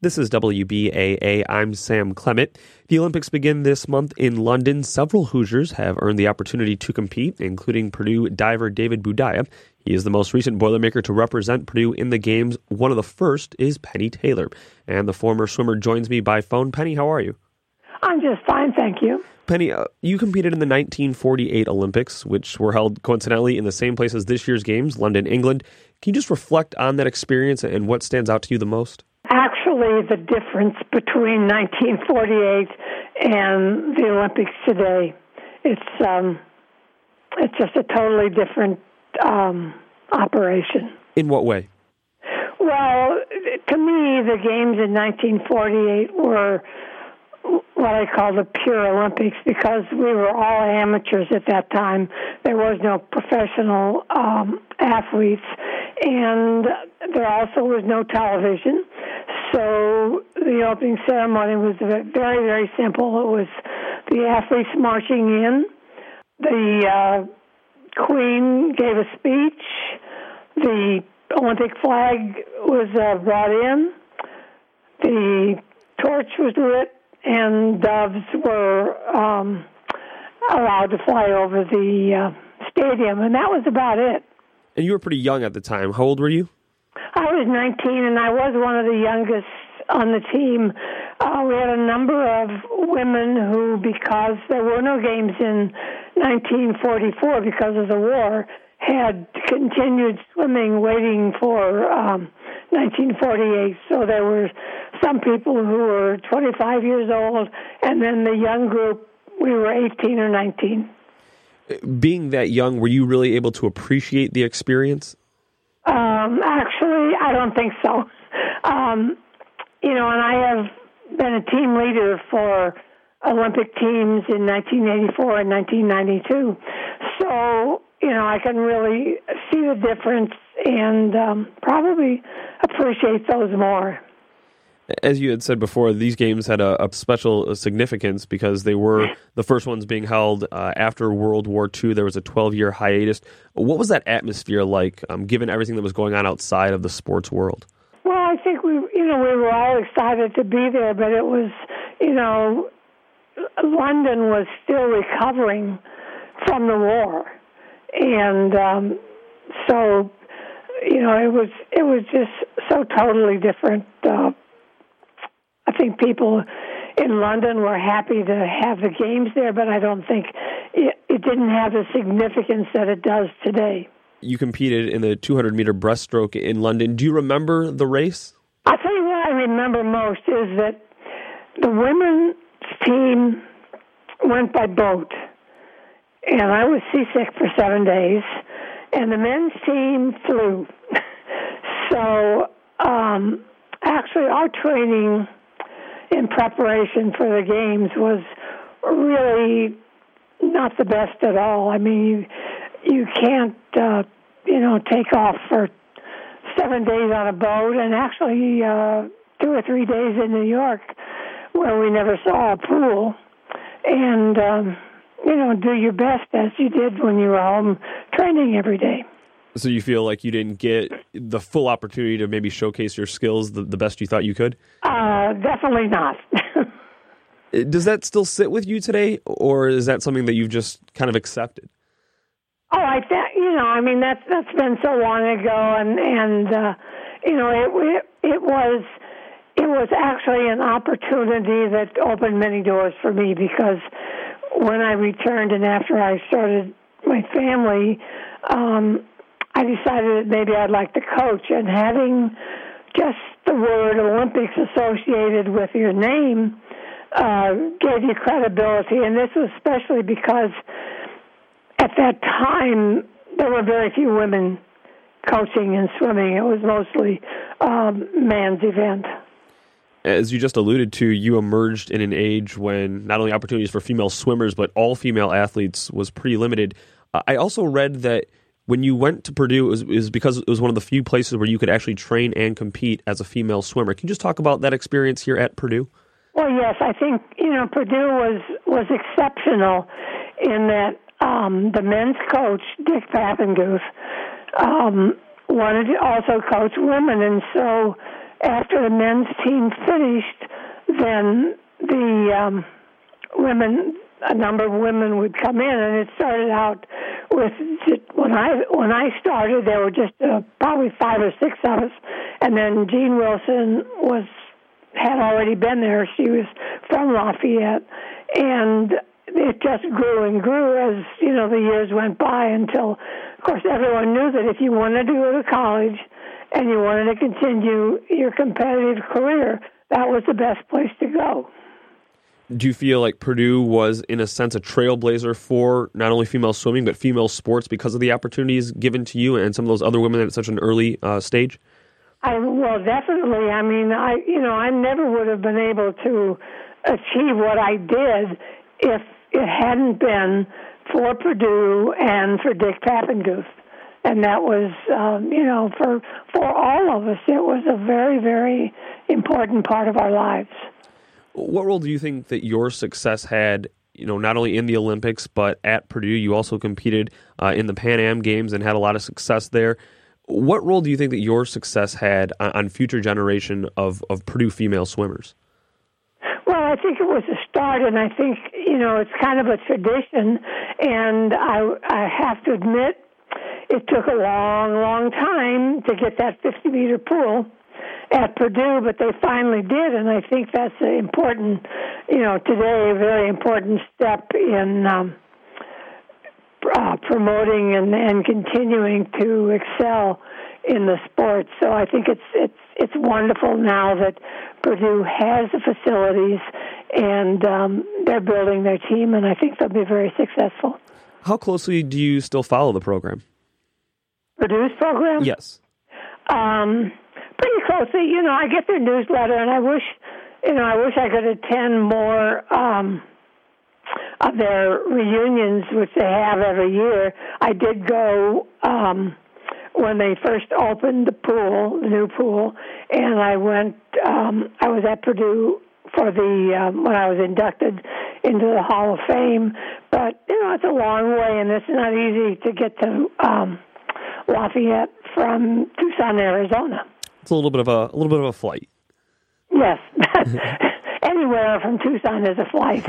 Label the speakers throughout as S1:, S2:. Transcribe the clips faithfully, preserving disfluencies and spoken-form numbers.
S1: This is W B A A. I'm Sam Clement. The Olympics begin this month in London. Several Hoosiers have earned the opportunity to compete, including Purdue diver David Budaya. He is the most recent Boilermaker to represent Purdue in the games. One of the first is Penny Taylor, and the former swimmer joins me by phone. Penny, how are you?
S2: I'm just fine, thank you.
S1: Penny, uh, you competed in the nineteen forty-eight Olympics, which were held coincidentally in the same place as this year's games, London, England. Can you just reflect on that experience and what stands out to you the most?
S2: Actually, the difference between nineteen forty-eight and the Olympics today, it's um, it's just a totally different um, operation.
S1: In what way?
S2: Well, to me, the games in nineteen forty-eight were what I call the pure Olympics because we were all amateurs at that time. There was no professional um, athletes, and there also was no television. So the opening ceremony was very, very simple. It was the athletes marching in. The uh, Queen gave a speech. The Olympic flag was uh, brought in. The torch was lit, and doves were um, allowed to fly over the uh, stadium, and that was about it.
S1: And you were pretty young at the time. How old were you?
S2: I was nineteen, and I was one of the youngest on the team. Uh, we had a number of women who, because there were no games in nineteen forty-four because of the war, had continued swimming waiting for um, nineteen forty-eight. So there were some people who were twenty-five years old, and then the young group, we were eighteen or nineteen.
S1: Being that young, were you really able to appreciate the experience?
S2: Um, actually, I don't think so. Um, you know, and I have been a team leader for Olympic teams in nineteen eighty-four and nineteen ninety-two. So, you know, I can really see the difference and um, probably appreciate those more.
S1: As you had said before, these games had a, a special significance because they were the first ones being held uh, after World War Two. There was a twelve-year hiatus. What was that atmosphere like, um, given everything that was going on outside of the sports world?
S2: Well, I think we, you know, we were all excited to be there, but it was, you know, London was still recovering from the war, and um, so, you know, it was it was just so totally different. Uh, I think people in London were happy to have the games there, but I don't think it, it didn't have the significance that it does today.
S1: You competed in the two hundred meter breaststroke in London. Do you remember the race?
S2: I'll tell you what I remember most is that the women's team went by boat, and I was seasick for seven days, and the men's team flew. so um, actually our training in preparation for the games was really not the best at all. I mean, you, you can't, uh, you know, take off for seven days on a boat, and actually uh, two or three days in New York where we never saw a pool, and, um, you know, do your best as you did when you were home training every day.
S1: So you feel like you didn't get the full opportunity to maybe showcase your skills the, the best you thought you could?
S2: Uh, definitely not.
S1: Does that still sit with you today, or is that something that you've just kind of accepted?
S2: Oh, I think, you know, I mean, that's that's been so long ago, and, and uh, you know, it, it, it was it was actually an opportunity that opened many doors for me, because when I returned and after I started my family, um, I decided that maybe I'd like to coach, and having just the word Olympics associated with your name uh, gave you credibility, and this was especially because at that time there were very few women coaching and swimming. It was mostly um, man's event.
S1: As you just alluded to, you emerged in an age when not only opportunities for female swimmers, but all female athletes was pretty limited. Uh, I also read that when you went to Purdue, it was, it was because it was one of the few places where you could actually train and compete as a female swimmer. Can you just talk about that experience here at Purdue?
S2: Well, yes, I think, you know, Purdue was, was exceptional in that um, the men's coach, Dick Pappenguth, um, wanted to also coach women, and so after the men's team finished, then the um, women, a number of women would come in, and it started out with just, when I when I started, there were just uh, probably five or six of us, and then Jean Wilson was had already been there. She was from Lafayette, and it just grew and grew as, you know, the years went by until, of course, everyone knew that if you wanted to go to college and you wanted to continue your competitive career, that was the best place to go.
S1: Do you feel like Purdue was, in a sense, a trailblazer for not only female swimming, but female sports because of the opportunities given to you and some of those other women at such an early uh, stage?
S2: I, well, definitely. I mean, I you know, I never would have been able to achieve what I did if it hadn't been for Purdue and for Dick Pappenguth. And that was, um, you know, for for all of us, it was a very, very important part of our lives.
S1: What role do you think that your success had, you know, not only in the Olympics, but at Purdue? You also competed uh, in the Pan Am Games and had a lot of success there. What role do you think that your success had on, on future generation of, of Purdue female swimmers?
S2: Well, I think it was a start, and I think, you know, it's kind of a tradition, and I, I have to admit it took a long, long time to get that fifty-meter pool at Purdue, but they finally did, and I think that's an important, you know, today a very important step in um, uh, promoting and, and continuing to excel in the sport. So I think it's it's it's wonderful now that Purdue has the facilities and um, they're building their team, and I think they'll be very successful.
S1: How closely do you still follow the program?
S2: Purdue's program?
S1: Yes.
S2: Um, pretty closely. You know, I get their newsletter, and I wish, you know, I wish I could attend more um, of their reunions, which they have every year. I did go um, when they first opened the pool, the new pool, and I went. Um, I was at Purdue for the um, when I was inducted into the Hall of Fame. But you know, it's a long way, and it's not easy to get to Um, Lafayette from Tucson, Arizona.
S1: It's a little bit of a, a little bit of a flight.
S2: Yes, anywhere from Tucson is a flight.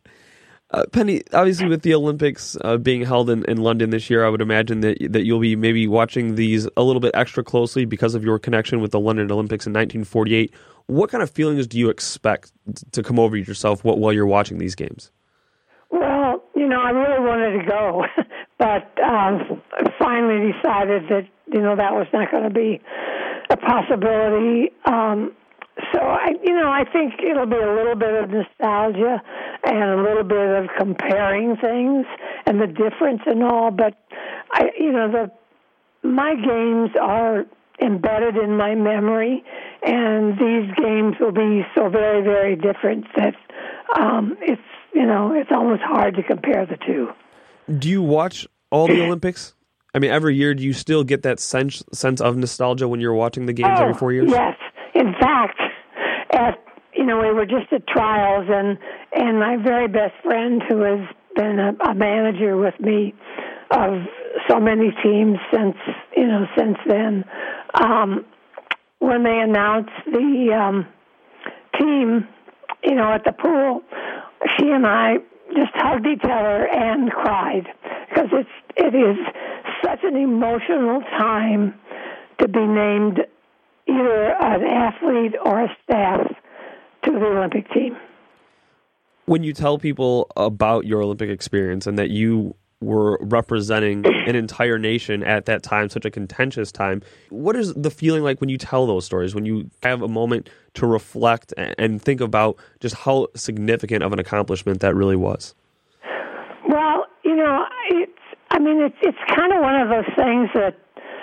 S1: uh, Penny, obviously, with the Olympics uh, being held in, in London this year, I would imagine that that you'll be maybe watching these a little bit extra closely because of your connection with the London Olympics in nineteen forty-eight. What kind of feelings do you expect to come over yourself while you're watching these games?
S2: Well, you know, I really wanted to go, but um, finally decided that, you know, that was not going to be a possibility. Um, so, I, you know, I think it'll be a little bit of nostalgia and a little bit of comparing things and the difference and all. But, I, you know, the my games are embedded in my memory, and these games will be so very, very different that um, it's, you know, it's almost hard to compare the two. Do
S1: you watch all the Olympics? I mean, every year, do you still get that sense sense of nostalgia when you're watching the games
S2: oh,
S1: every four years?
S2: Yes. In fact, at you know, we were just at trials, and and my very best friend, who has been a, a manager with me of so many teams since you know since then, um, when they announced the um, team, you know, at the pool, she and I just hugged each other and cried because it's it is such an emotional time to be named either an athlete or a staff to the Olympic team.
S1: When you tell people about your Olympic experience and that you were representing an entire nation at that time, such a contentious time, what is the feeling like when you tell those stories, when you have a moment to reflect and think about just how significant of an accomplishment that really was?
S2: Well, you know, it's, I mean, it's, it's kind of one of those things that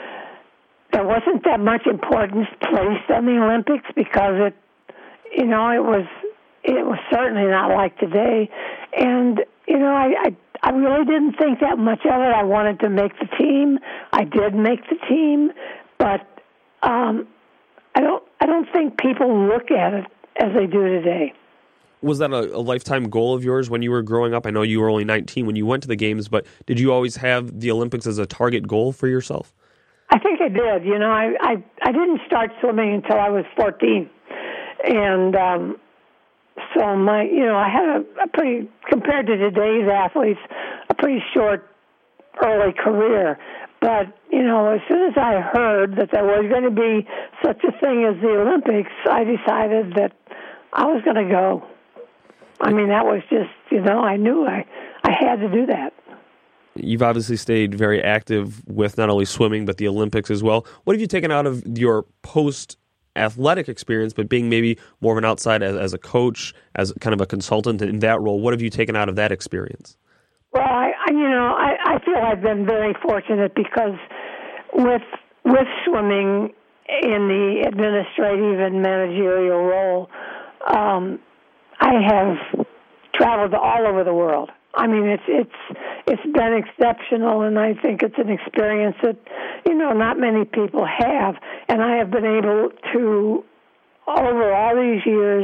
S2: there wasn't that much importance placed on the Olympics because it, you know, it was, it was certainly not like today. And, you know, I, I I really didn't think that much of it. I wanted to make the team. I did make the team, but um, I don't. I don't think people look at it as they do today.
S1: Was that a, a lifetime goal of yours when you were growing up? I know you were only nineteen when you went to the games, but did you always have the Olympics as a target goal for yourself?
S2: I think I did. You know, I, I, I didn't start swimming until I was fourteen. And um, so my, you know, I had a, a pretty, compared to today's athletes, a pretty short early career. But, you know, as soon as I heard that there was going to be such a thing as the Olympics, I decided that I was going to go. I mean, that was just, you know, I knew I, I had to do that.
S1: You've obviously stayed very active with not only swimming, but the Olympics as well. What have you taken out of your post-athletic experience, but being maybe more of an outside as, as a coach, as kind of a consultant in that role? What have you taken out of that experience?
S2: Well, I, I you know, I, I feel I've been very fortunate because with with swimming in the administrative and managerial role, um, I have traveled all over the world. I mean, it's it's it's been exceptional, and I think it's an experience that, you know, not many people have. And I have been able to, over all these years,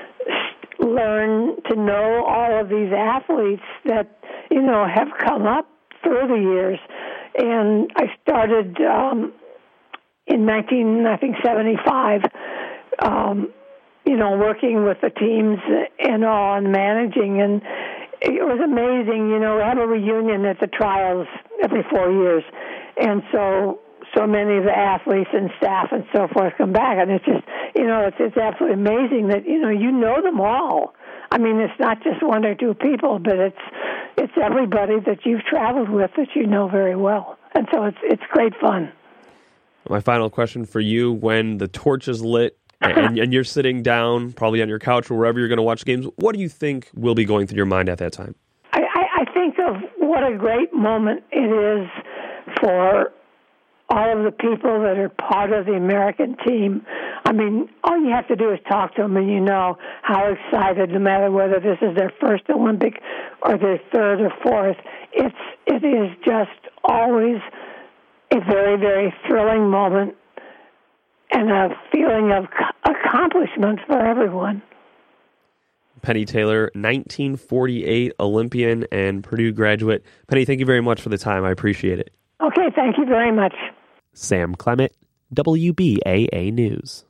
S2: learn to know all of these athletes that, you know, have come up through the years. And I started um, in nineteen, I think, seventy-five. Um, you know, working with the teams and all, and managing, and it was amazing. You know, we have a reunion at the trials every four years, and so so many of the athletes and staff and so forth come back, and it's just, you know, it's it's absolutely amazing that, you know, you know them all. I mean, it's not just one or two people, but it's it's everybody that you've traveled with that you know very well, and so it's it's great fun.
S1: My final question for you: when the torch is lit and, and you're sitting down, probably on your couch or wherever you're going to watch games, what do you think will be going through your mind at that time?
S2: I, I, I think of what a great moment it is for all of the people that are part of the American team. I mean, all you have to do is talk to them, and you know how excited, no matter whether this is their first Olympic or their third or fourth, it's it is just always a very, very thrilling moment and a feeling of accomplishment for everyone.
S1: Penny Taylor, nineteen forty-eight Olympian and Purdue graduate. Penny, thank you very much for the time. I appreciate it.
S2: Okay, thank you very much.
S1: Sam Clement, W B A A News.